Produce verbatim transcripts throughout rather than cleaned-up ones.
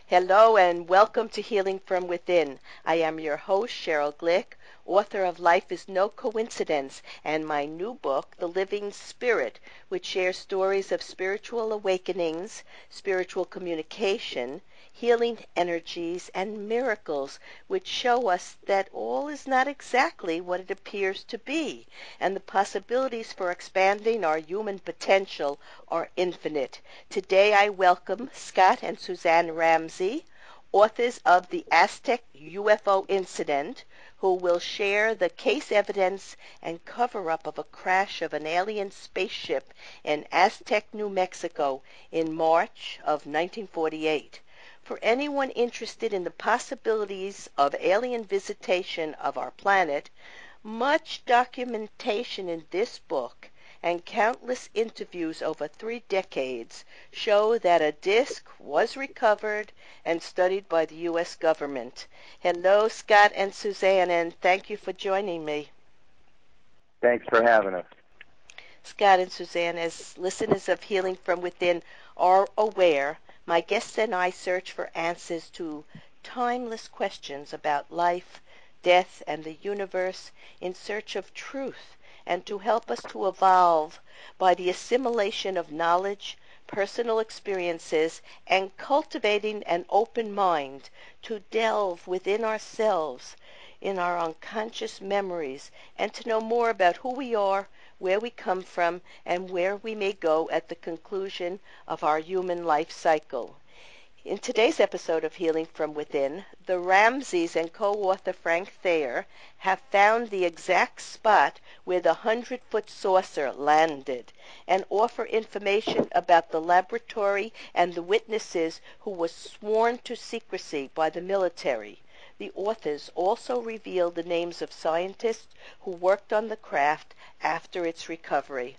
Hello and welcome to Healing from Within. I am your host, Cheryl Glick, author of Life is No Coincidence, and my new book, The Living Spirit, which shares stories of spiritual awakenings, spiritual communication, healing energies, and miracles, which show us that all is not exactly what it appears to be, and the possibilities for expanding our human potential are infinite. Today I welcome Scott and Suzanne Ramsey, authors of The Aztec U F O Incident, who will share the case evidence and cover-up of a crash of an alien spaceship in Aztec, New Mexico in March of nineteen forty-eight. For anyone interested in the possibilities of alien visitation of our planet, much documentation in this book and countless interviews over three decades show that a disc was recovered and studied by the U S government. Hello, Scott and Suzanne, and thank you for joining me. Thanks for having us. Scott and Suzanne, as listeners of Healing from Within are aware, my guests and I search for answers to timeless questions about life, death, and the universe in search of truth, and to help us to evolve by the assimilation of knowledge, personal experiences, and cultivating an open mind to delve within ourselves, in our unconscious memories, and to know more about who we are, where we come from, and where we may go at the conclusion of our human life cycle. In today's episode of Healing from Within, the Ramseys and co-author Frank Thayer have found the exact spot where the hundred-foot saucer landed and offer information about the laboratory and the witnesses who were sworn to secrecy by the military. The authors also reveal the names of scientists who worked on the craft after its recovery.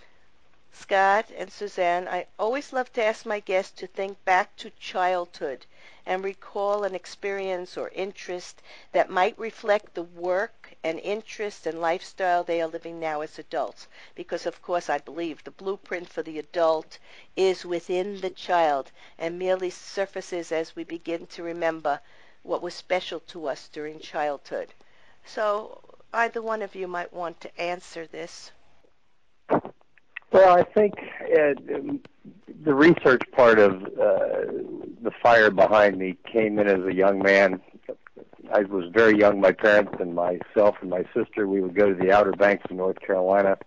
Scott and Suzanne, I always love to ask my guests to think back to childhood and recall an experience or interest that might reflect the work and interest and lifestyle they are living now as adults. Because, of course, I believe the blueprint for the adult is within the child and merely surfaces as we begin to remember what was special to us during childhood. So either one of you might want to answer this. Well, I think uh, the research part of uh, the fire behind me came in as a young man. I was very young. My parents and myself and my sister, we would go to the Outer Banks of North Carolina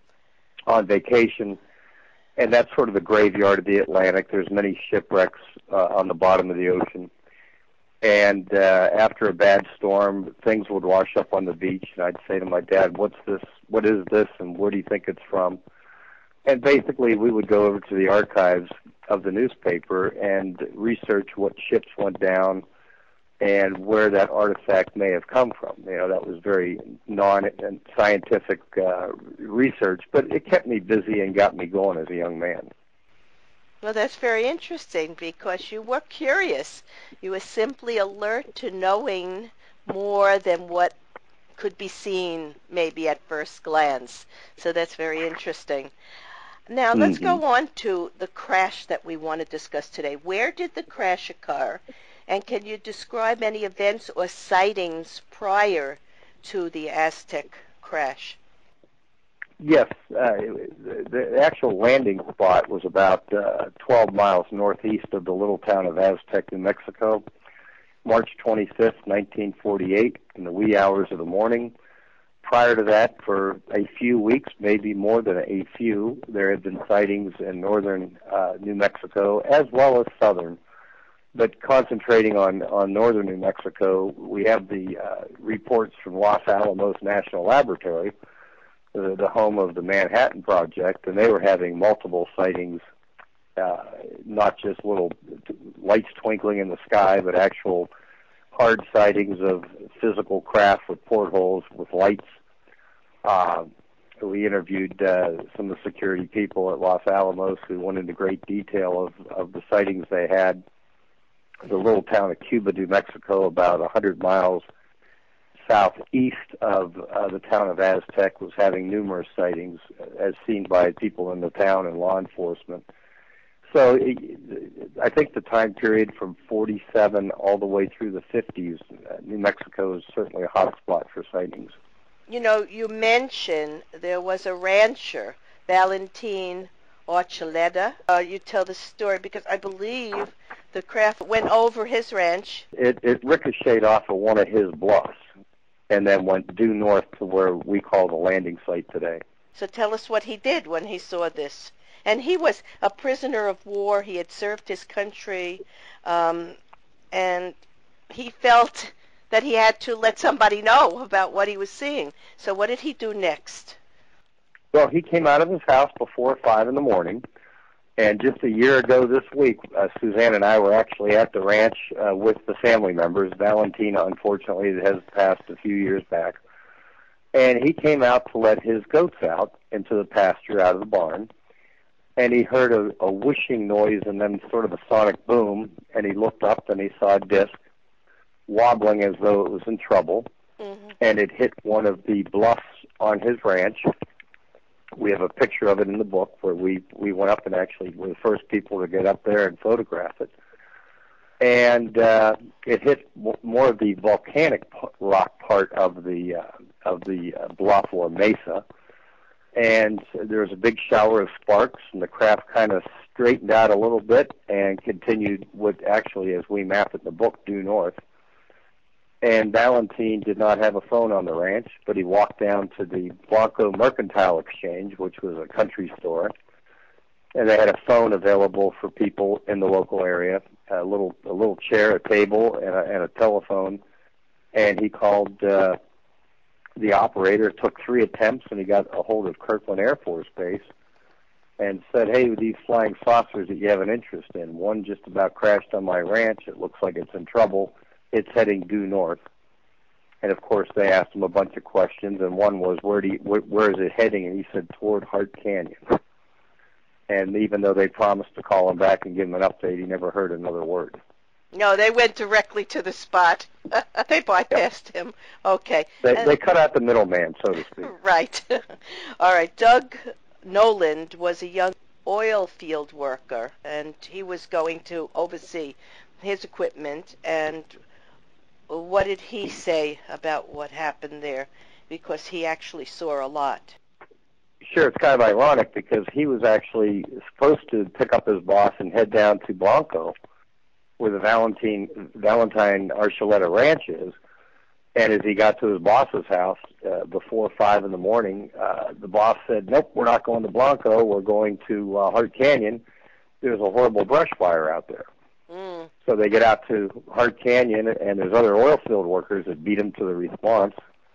on vacation, and that's sort of the graveyard of the Atlantic. There's many shipwrecks uh, on the bottom of the ocean. And uh, after a bad storm, things would wash up on the beach, and I'd say to my dad, what's this, what is this, and where do you think it's from? And basically, we would go over to the archives of the newspaper and research what ships went down and where that artifact may have come from. You know, that was very non-scientific uh, research, but it kept me busy and got me going as a young man. Well, that's very interesting because you were curious. You were simply alert to knowing more than what could be seen maybe at first glance. So that's very interesting. Now, let's Mm-hmm. go on to the crash that we want to discuss today. Where did the crash occur? And can you describe any events or sightings prior to the Aztec crash? Yes, uh, the, the actual landing spot was about uh, twelve miles northeast of the little town of Aztec, New Mexico, March twenty-fifth, nineteen forty-eight, in the wee hours of the morning. Prior to that, for a few weeks, maybe more than a few, there had been sightings in northern uh, New Mexico as well as southern. But concentrating on, on northern New Mexico, we have the uh, reports from Los Alamos National Laboratory, the, the home of the Manhattan Project, and they were having multiple sightings, uh, not just little lights twinkling in the sky, but actual hard sightings of physical craft with portholes with lights. Uh, we interviewed uh, some of the security people at Los Alamos who went into great detail of, of the sightings they had. The little town of Cuba, New Mexico, about one hundred miles southeast of uh, the town of Aztec, was having numerous sightings as seen by people in the town and law enforcement. So it, I think the time period from forty-seven all the way through the fifties, uh, New Mexico is certainly a hot spot for sightings. You know, you mentioned there was a rancher, Valentin Archuleta. Uh, you tell the story because I believe the craft went over his ranch. It, it ricocheted off of one of his bluffs and then went due north to where we call the landing site today. So tell us what he did when he saw this. And he was a prisoner of war. He had served his country, um, and he felt that he had to let somebody know about what he was seeing. So what did he do next? Well, he came out of his house before five in the morning, and just a year ago this week, uh, Suzanne and I were actually at the ranch uh, with the family members. Valentina, unfortunately, has passed a few years back. And he came out to let his goats out into the pasture out of the barn, and he heard a, a whooshing noise and then sort of a sonic boom, and he looked up and he saw a disc wobbling as though it was in trouble, mm-hmm. and it hit one of the bluffs on his ranch. We have a picture of it in the book where we, we went up and actually were the first people to get up there and photograph it. And uh, it hit w- more of the volcanic p- rock part of the uh, of the uh, bluff or mesa, and there was a big shower of sparks, and the craft kind of straightened out a little bit and continued with, actually, as we map it in the book, due north. And Valentin did not have a phone on the ranch, but he walked down to the Blanco Mercantile Exchange, which was a country store, and they had a phone available for people in the local area, a little a little chair, a table, and a, and a telephone. And he called uh, the operator. It took three attempts, and he got a hold of Kirkland Air Force Base and said, hey, these flying saucers that you have an interest in, one just about crashed on my ranch. It looks like it's in trouble. It's heading due north. And, of course, they asked him a bunch of questions, and one was, where, do you, where, where is it heading? And he said, toward Hart Canyon. And even though they promised to call him back and give him an update, he never heard another word. No, they went directly to the spot. They bypassed yep. him. Okay. They, and, they cut out the middleman, so to speak. Right. All right. Doug Noland was a young oil field worker, and he was going to oversee his equipment. And what did he say about what happened there? Because he actually saw a lot. Sure, it's kind of ironic because he was actually supposed to pick up his boss and head down to Blanco, where the Valentine, Valentine Archuleta Ranch is. And as he got to his boss's house uh, before five in the morning, uh, the boss said, nope, we're not going to Blanco. We're going to uh, Hart Canyon. There's a horrible brush fire out there. Mm. So they get out to Hart Canyon, and there's other oil field workers that beat them to the response.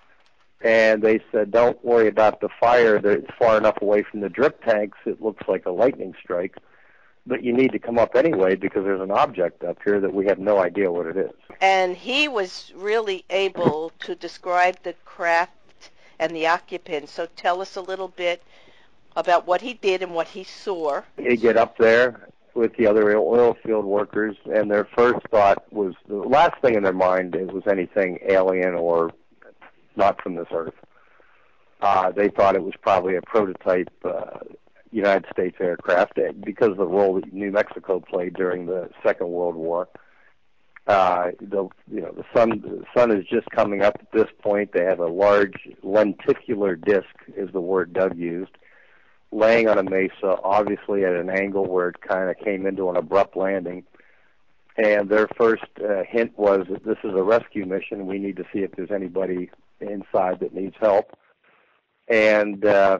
And they said, don't worry about the fire. It's far enough away from the drip tanks. It looks like a lightning strike. But you need to come up anyway because there's an object up here that we have no idea what it is. And he was really able to describe the craft and the occupants. So tell us a little bit about what he did and what he saw. He'd get up there with the other oil field workers, and their first thought was, the last thing in their mind it was anything alien or not from this earth. Uh, they thought it was probably a prototype uh, United States aircraft because of the role that New Mexico played during the Second World War. Uh, the you know the sun the sun is just coming up at this point. They have a large lenticular disc, is the word Doug used, laying on a mesa, obviously at an angle where it kind of came into an abrupt landing. And their first uh, hint was that this is a rescue mission. We need to see if there's anybody inside that needs help. And uh,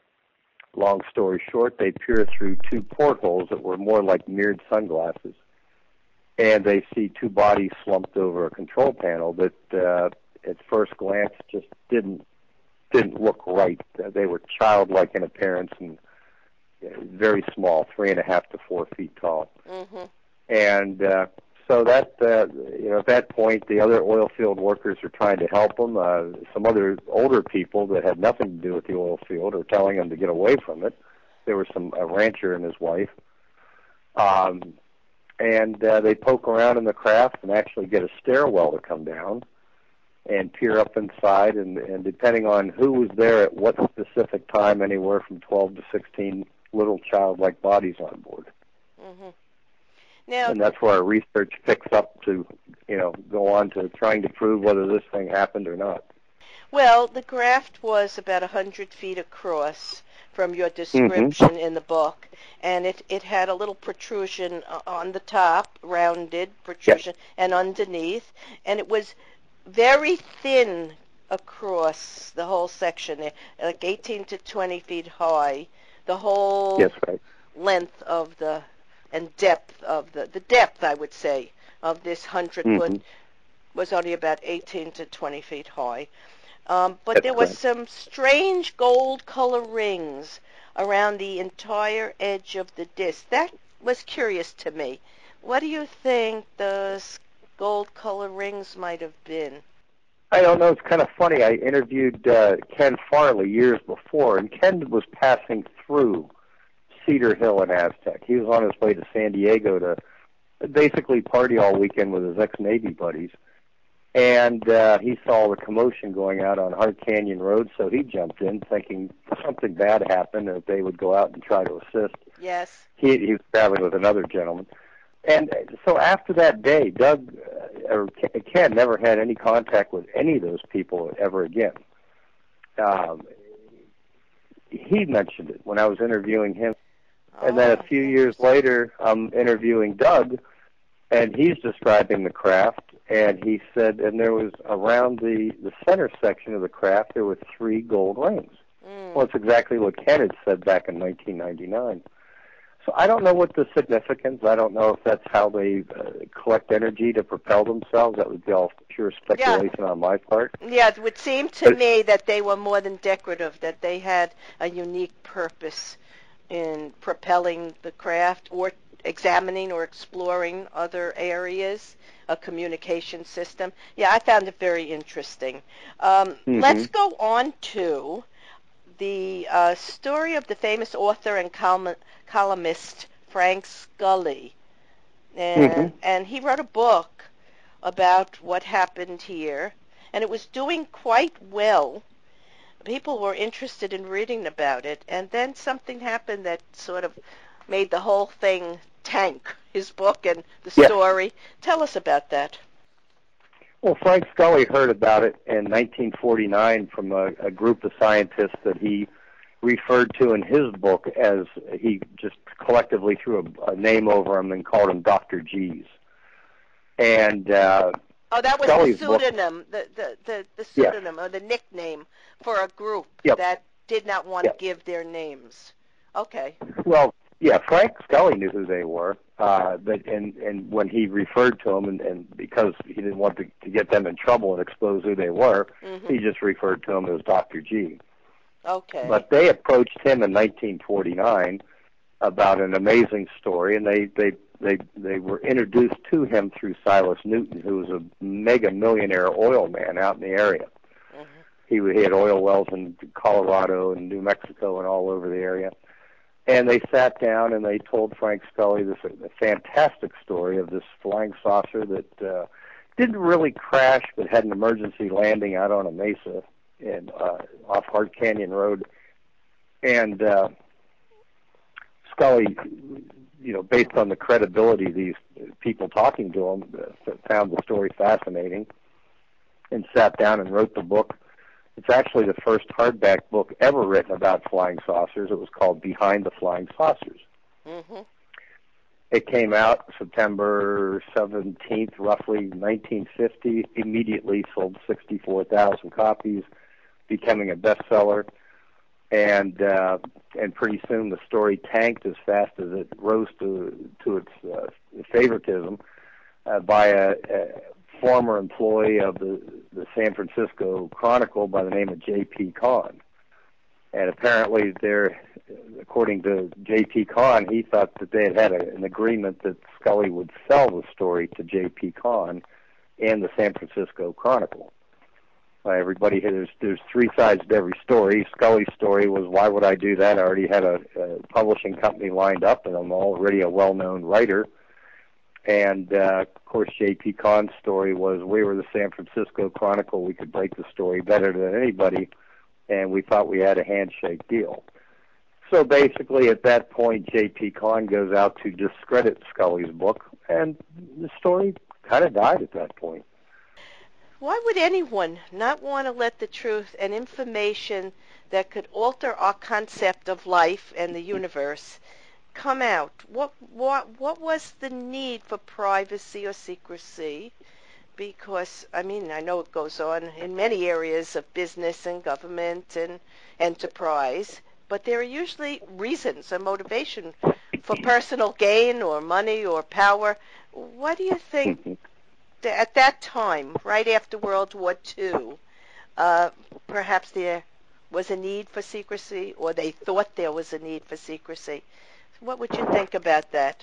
long story short, they peer through two portholes that were more like mirrored sunglasses, and they see two bodies slumped over a control panel that, uh, at first glance, just didn't didn't look right. Uh, they were childlike in appearance and uh, very small, three and a half to four feet tall. Mm-hmm. And uh, so that, uh, you know, at that point, the other oil field workers are trying to help them. Uh, some other older people that had nothing to do with the oil field are telling them to get away from it. There was some a rancher and his wife. Um, and uh, they poke around in the craft and actually get a stairwell to come down and peer up inside. And, and depending on who was there at what specific time, anywhere from twelve to sixteen little childlike bodies on board. Mm-hmm. Now, And that's where our research picks up to, you know, go on to trying to prove whether this thing happened or not. well, the graft was about a hundred feet across from your Mm-hmm. description in the book, and it, it had a little protrusion on the top, rounded Yes. protrusion, and underneath, and it was very thin across the whole section there, like eighteen to twenty feet high, the whole Yes, right. length of the, and depth of the, the depth, I would say, of this hundred foot Mm-hmm. was only about eighteen to twenty feet high. Um, but That's there was correct. some strange gold color rings around the entire edge of the disc. That was curious to me. What do you think those gold color rings might have been? I don't know. It's kind of funny. I interviewed uh, Ken Farley years before, and Ken was passing through Cedar Hill and Aztec. He was on his way to San Diego to basically party all weekend with his ex-Navy buddies. And uh, he saw the commotion going out on Hart Canyon Road, so he jumped in thinking something bad happened and that they would go out and try to assist. Yes. He, he was traveling with another gentleman. And so after that day, Doug uh, or Ken never had any contact with any of those people ever again. Um, he mentioned it when I was interviewing him. And then a Oh, few years later, I'm interviewing Doug, and he's describing the craft. And he said, and there was around the, the center section of the craft, there were three gold rings. Mm. Well, it's exactly what Ken had said back in nineteen ninety-nine. So I don't know what the significance. I don't know if that's how they uh, collect energy to propel themselves. That would be all pure speculation yeah. on my part. Yeah, it would seem to but, me that they were more than decorative, that they had a unique purpose in propelling the craft or examining or exploring other areas, a communication system. Yeah, I found it very interesting. Um, mm-hmm. Let's go on to the uh, story of the famous author and colum- columnist Frank Scully. And, mm-hmm. and he wrote a book about what happened here, and it was doing quite well. People were interested in reading about it, and then something happened that sort of made the whole thing tank, his book and the yes. story. Tell us about that. Well, Frank Scully heard about it in nineteen forty-nine from a, a group of scientists that he referred to in his book as he just collectively threw a, a name over him and called him Doctor G's. And uh, oh, that was Scully's the pseudonym, the, the, the, the pseudonym yes. or the nickname for a group yep. that did not want yep. to give their names. Okay. Well, yeah, Frank Scully knew who they were, uh, but and and when he referred to them, and, and because he didn't want to, to get them in trouble and expose who they were, mm-hmm. he just referred to them as Doctor G. Okay. But they approached him in nineteen forty-nine about an amazing story, and they they they they were introduced to him through Silas Newton, who was a mega millionaire oil man out in the area. Mm-hmm. He he had oil wells in Colorado and New Mexico and all over the area. And they sat down and they told Frank Scully this a fantastic story of this flying saucer that uh, didn't really crash, but had an emergency landing out on a mesa in uh, off Hart Canyon Road. And uh, Scully, you know, based on the credibility of these people talking to him, uh, found the story fascinating and sat down and wrote the book. It's actually the first hardback book ever written about flying saucers. It was called Behind the Flying Saucers. Mm-hmm. It came out September seventeenth, roughly nineteen fifty, immediately sold sixty-four thousand copies, becoming a bestseller. And uh, and pretty soon the story tanked as fast as it rose to, to its uh, favoritism uh, by a, a former employee of the, the San Francisco Chronicle by the name of J P. Kahn. And apparently there, according to J P. Kahn, he thought that they had had a, an agreement that Scully would sell the story to J P. Kahn and the San Francisco Chronicle. Uh, everybody, there's, there's three sides to every story. Scully's story was, why would I do that? I already had a, a publishing company lined up, and I'm already a well-known writer. And, uh, of course, J P. Kahn's story was, we were the San Francisco Chronicle. We could break the story better than anybody, and we thought we had a handshake deal. So basically, at that point, J P. Kahn goes out to discredit Scully's book, and the story kind of died at that point. Why would anyone not want to let the truth and information that could alter our concept of life and the universe come out? What what what was the need for privacy or secrecy? Because, I mean, I know it goes on in many areas of business and government and enterprise, but there are usually reasons or motivation for personal gain or money or power. What do you think that at that time, right after World War Two, uh, perhaps there was a need for secrecy, or they thought there was a need for secrecy? What would you think about that?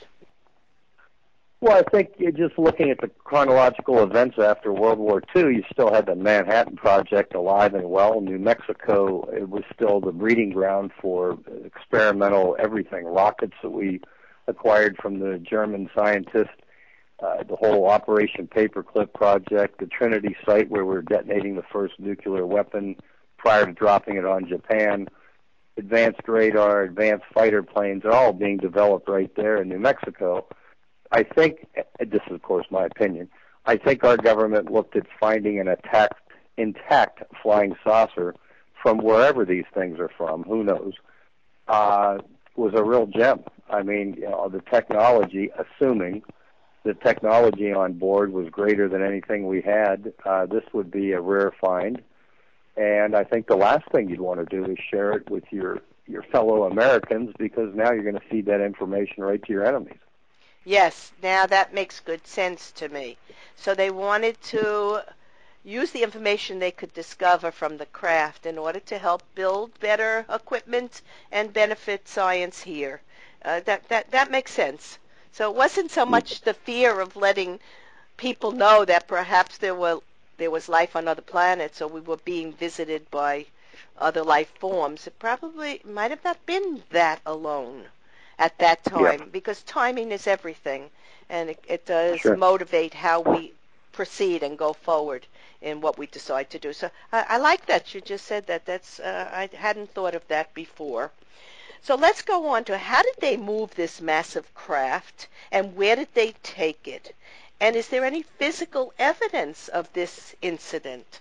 Well, I think you're just looking at the chronological events after World War Two, you still had the Manhattan Project alive and well. New Mexico, it was still the breeding ground for experimental everything, rockets that we acquired from the German scientists, uh, the whole Operation Paperclip project, the Trinity site where we're detonating the first nuclear weapon prior to dropping it on Japan, advanced radar, advanced fighter planes, are all being developed right there in New Mexico. I think, this is of course my opinion, I think our government looked at finding an attacked, intact flying saucer from wherever these things are from, who knows, uh, was a real gem. I mean, you know, the technology, assuming the technology on board was greater than anything we had, uh, this would be a rare find. And I think the last thing you'd want to do is share it with your, your fellow Americans, because now you're going to feed that information right to your enemies. Yes, now that makes good sense to me. So they wanted to use the information they could discover from the craft in order to help build better equipment and benefit science here. Uh, that, that, that makes sense. So it wasn't so much the fear of letting people know that perhaps there were there was life on other planets, or we were being visited by other life forms. It probably might have not been that alone at that time, Yeah. because timing is everything, and it, it does Sure. motivate how we proceed and go forward in what we decide to do. So I, I like that you just said that. That's uh, I hadn't thought of that before. So let's go on to, how did they move this massive craft, and where did they take it? And is there any physical evidence of this incident?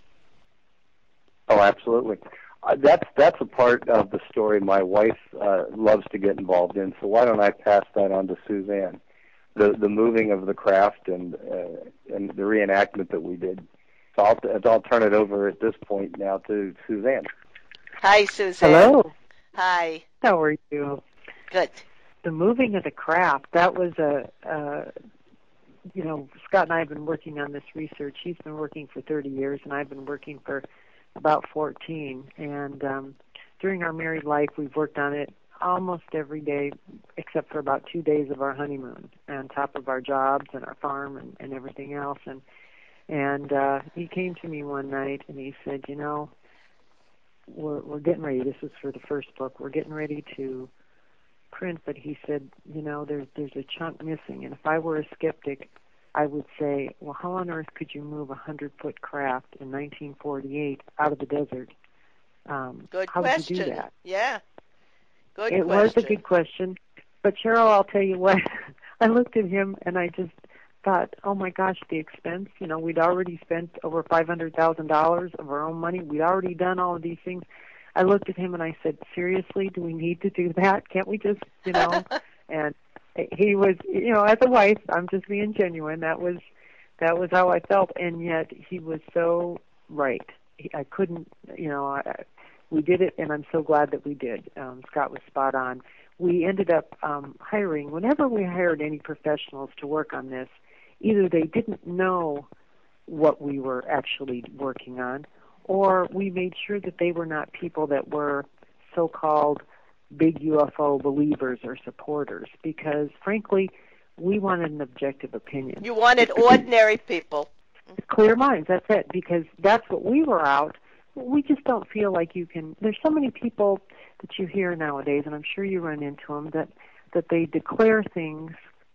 Oh, absolutely. Uh, that's that's a part of the story my wife uh, loves to get involved in. So why don't I pass that on to Suzanne? The the moving of the craft and uh, and the reenactment that we did. So I'll I'll turn it over at this point now to Suzanne. Hi, Suzanne. Hello. Hi. How are you? Good. The moving of the craft, that was a, uh, you know, Scott and I have been working on this research. He's been working for thirty years, and I've been working for about fourteen. And um, during our married life, we've worked on it almost every day, except for about two days of our honeymoon, on top of our jobs and our farm and, and everything else. And and uh, he came to me one night, and he said, you know, we're, we're getting ready. This was for the first book. We're getting ready to print, but he said, you know, there's there's a chunk missing. And if I were a skeptic, I would say, well, how on earth could you move a hundred-foot craft in nineteen forty-eight out of the desert? Um, Good how question. would you do that? Yeah. Good it question. was a good question. But Cheryl, I'll tell you what, I looked at him and I just thought, oh my gosh, the expense. You know, we'd already spent over five hundred thousand dollars of our own money. We'd already done all of these things. I looked at him and I said, seriously, do we need to do that? Can't we just, you know? And he was, you know, as a wife, I'm just being genuine. That was, that was how I felt. And yet he was so right. He, I couldn't, you know, I, we did it, and I'm so glad that we did. Um, Scott was spot on. We ended up um, hiring, whenever we hired any professionals to work on this, either they didn't know what we were actually working on, or we made sure that they were not people that were so-called big U F O believers or supporters, because, frankly, we wanted an objective opinion. You wanted ordinary people. Clear minds, that's it, because that's what we were out. We just don't feel like you can. There's so many people that you hear nowadays, and I'm sure you run into them, that, that they declare things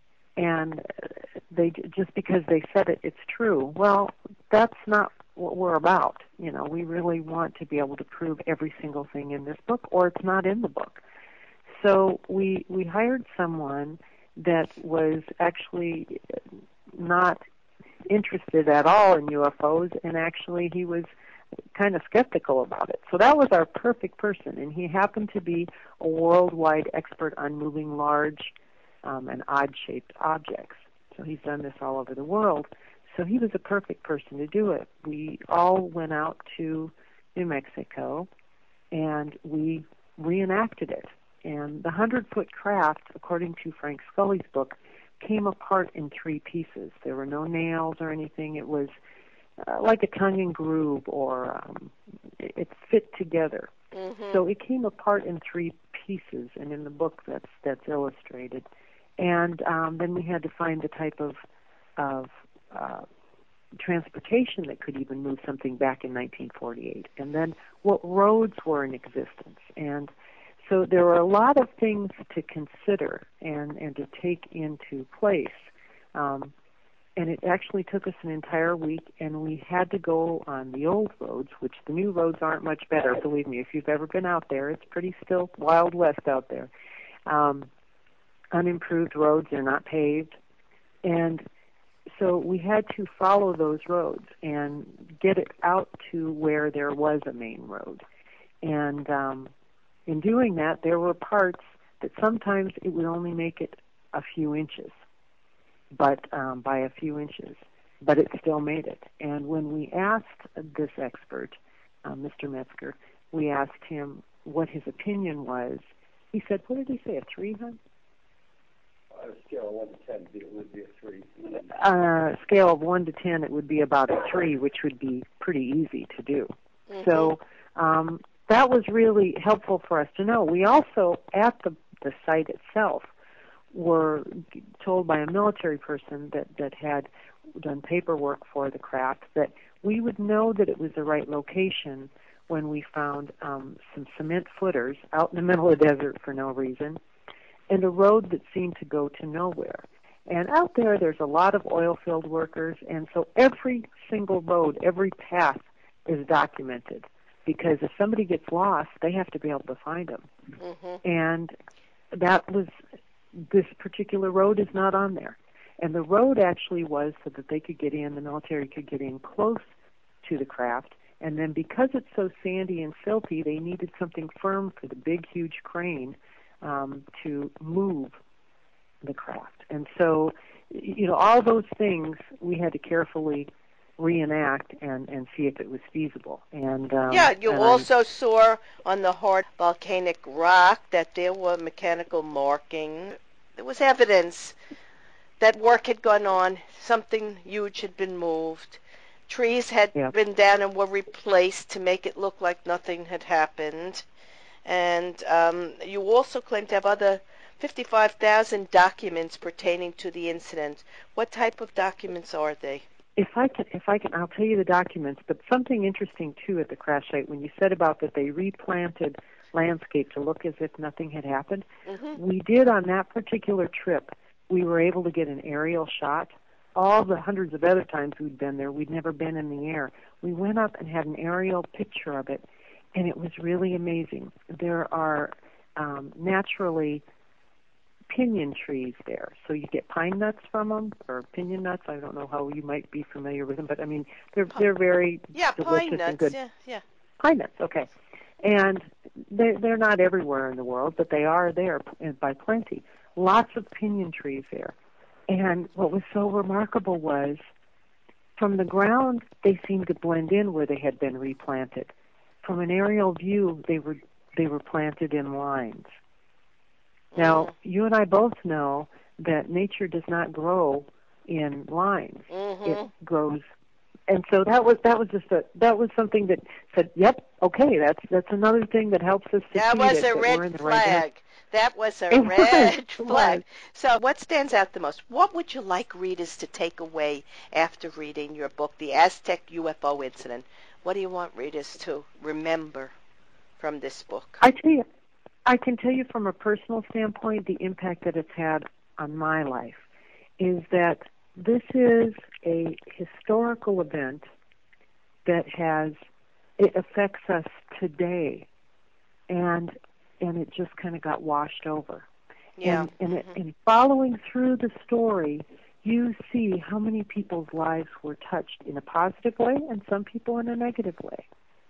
and they just because they said it, it's true. Well, that's not what we're about. You know, we really want to be able to prove every single thing in this book, or it's not in the book. so we we hired someone that was actually not interested at all in U F Os, and actually he was kind of skeptical about it. So that was our perfect person, and he happened to be a worldwide expert on moving large um, and odd-shaped objects. So he's done this all over the world. So he was a perfect person to do it. We all went out to New Mexico, and we reenacted it. And the hundred-foot craft, according to Frank Scully's book, came apart in three pieces. There were no nails or anything. It was uh, like a tongue and groove, or um, it, it fit together. Mm-hmm. So it came apart in three pieces, and in the book that's that's illustrated. And um, then we had to find the type of of uh, transportation that could even move something back in nineteen forty-eight, and then what roads were in existence. And so there were a lot of things to consider and, and to take into place. Um, and it actually took us an entire week, and we had to go on the old roads, which the new roads aren't much better, believe me. If you've ever been out there, it's pretty still Wild West out there. Um, unimproved roads, they're not paved. And so we had to follow those roads and get it out to where there was a main road. And um, in doing that, there were parts that sometimes it would only make it a few inches, but um, by a few inches, but it still made it. And when we asked this expert, uh, Mister Metzger, we asked him what his opinion was. He said, what did he say, a three, huh? On a scale of one to ten, it would be a three. On a scale of one to ten, it would be about a three, which would be pretty easy to do. Mm-hmm. So um, that was really helpful for us to know. We also, at the, the site itself, were told by a military person that, that had done paperwork for the craft that we would know that it was the right location when we found um, some cement footers out in the middle of the desert for no reason, and a road that seemed to go to nowhere. And out there, there's a lot of oil field workers, and so every single road, every path is documented, because if somebody gets lost, they have to be able to find them. Mm-hmm. And that was, this particular road is not on there. And the road actually was so that they could get in, the military could get in close to the craft, and then because it's so sandy and silty, they needed something firm for the big, huge crane um, to move the craft. And so, you know, all those things we had to carefully reenact and, and see if it was feasible. And um, yeah, you and also I'm, saw on the hard volcanic rock that there were mechanical markings. There was evidence that work had gone on, something huge had been moved. Trees had yeah. been down and were replaced to make it look like nothing had happened. And um, you also claim to have other fifty-five thousand documents pertaining to the incident. What type of documents are they? If I can, if I can, I'll tell you the documents. But something interesting too at the crash site, when you said about that they replanted landscape to look as if nothing had happened. Mm-hmm. We did on that particular trip. We were able to get an aerial shot. All the hundreds of other times we'd been there, we'd never been in the air. We went up and had an aerial picture of it, and it was really amazing. There are um, naturally pinyon trees there, so you get pine nuts from them, or pinyon nuts. I don't know how you might be familiar with them, but I mean they're they're very yeah, delicious pine nuts, and good. Yeah, yeah. Pine nuts, okay. And they're, they're not everywhere in the world, but they are there by plenty. Lots of pinyon trees there. And what was so remarkable was, from the ground, they seemed to blend in where they had been replanted. From an aerial view, they were they were planted in lines. Now, Mm-hmm. you and I both know that nature does not grow in lines. Mm-hmm. It grows, and so that was that was just a that was something that said, "Yep, okay, that's that's another thing that helps us to That see was that, a that red we're in the right direction." flag. That was a It red was, flag. was. So what stands out the most? What would you like readers to take away after reading your book, The Aztec U F O Incident? What do you want readers to remember from this book? I tell you, I can tell you from a personal standpoint, the impact that it's had on my life is that this is a historical event that has, it affects us today. And and it just kind of got washed over. Yeah. And, and, it, Mm-hmm. and following through the story, you see how many people's lives were touched in a positive way and some people in a negative way.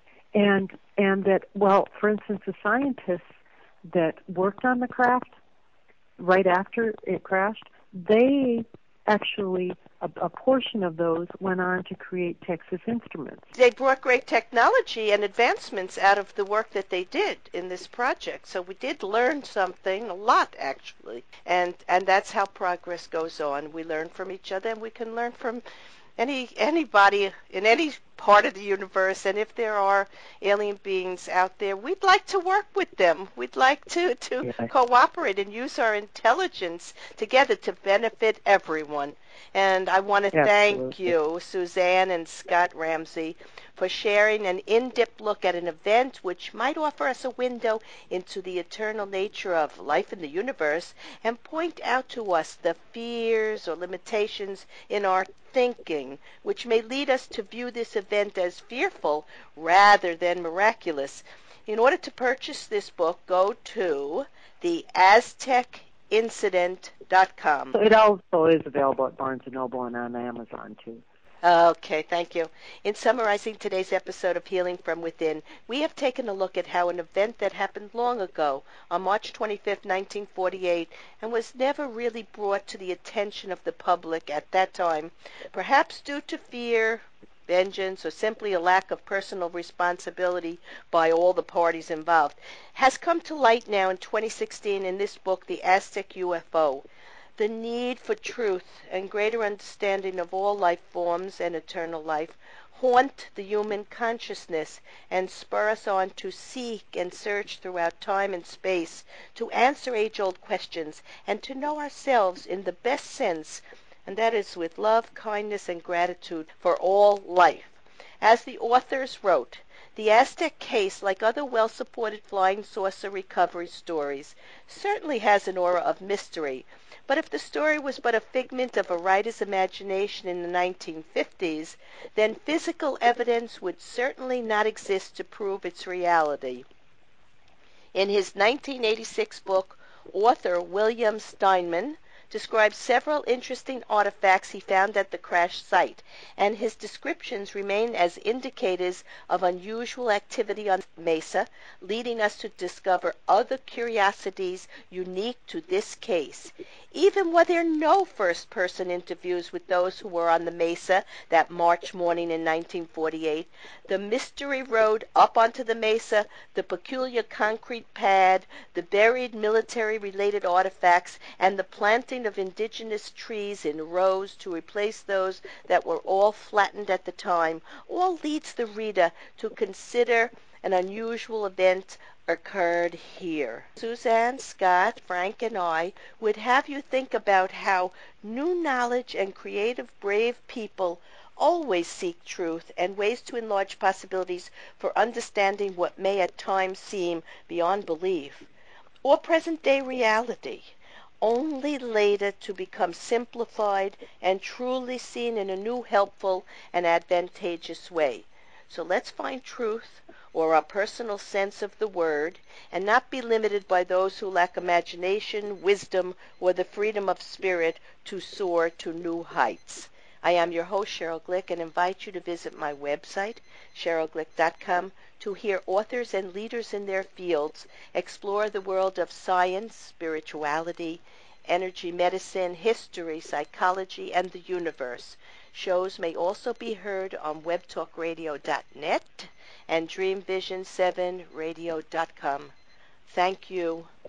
And and that, well, for instance, the scientists that worked on the craft right after it crashed, they actually, a, a portion of those went on to create Texas Instruments. They brought great technology and advancements out of the work that they did in this project. So we did learn something, a lot actually. And and that's how progress goes on. We learn from each other, and we can learn from any anybody in any part of the universe. And if there are alien beings out there, we'd like to work with them. We'd like to, to Yeah. cooperate and use our intelligence together to benefit everyone. And I want to thank Absolutely. you, Suzanne and Scott Ramsey, for sharing an in-depth look at an event which might offer us a window into the eternal nature of life in the universe and point out to us the fears or limitations in our thinking, which may lead us to view this event as fearful rather than miraculous. In order to purchase this book, go to the Aztec Incident dot com. So it also is available at Barnes and Noble and on Amazon, too. Okay, thank you. In summarizing today's episode of Healing from Within, we have taken a look at how an event that happened long ago, on March twenty-fifth, nineteen forty-eight, and was never really brought to the attention of the public at that time, perhaps due to fear, vengeance, or simply a lack of personal responsibility by all the parties involved, has come to light now in twenty sixteen in this book, The Aztec U F O. The need for truth and greater understanding of all life forms and eternal life haunt the human consciousness and spur us on to seek and search throughout time and space to answer age-old questions and to know ourselves in the best sense, and that is with love, kindness, and gratitude for all life. As the authors wrote, the Aztec case, like other well-supported flying saucer recovery stories, certainly has an aura of mystery. But if the story was but a figment of a writer's imagination in the nineteen fifties, then physical evidence would certainly not exist to prove its reality. In his nineteen eighty-six book, author William Steinman describes several interesting artifacts he found at the crash site, and his descriptions remain as indicators of unusual activity on Mesa, leading us to discover other curiosities unique to this case. Even were there no first-person interviews with those who were on the Mesa that March morning in nineteen forty-eight, the mystery road up onto the Mesa, the peculiar concrete pad, the buried military-related artifacts, and the planting of indigenous trees in rows to replace those that were all flattened at the time, all leads the reader to consider an unusual event occurred here. Suzanne, Scott, Frank, and I would have you think about how new knowledge and creative, brave people always seek truth and ways to enlarge possibilities for understanding what may at times seem beyond belief or present-day reality, only later to become simplified and truly seen in a new, helpful, and advantageous way. So let's find truth, or our personal sense of the word, and not be limited by those who lack imagination, wisdom, or the freedom of spirit to soar to new heights. I am your host, Cheryl Glick, and invite you to visit my website, cheryl glick dot com, to hear authors and leaders in their fields explore the world of science, spirituality, energy medicine, history, psychology, and the universe. Shows may also be heard on web talk radio dot net and dream vision seven radio dot com. Thank you.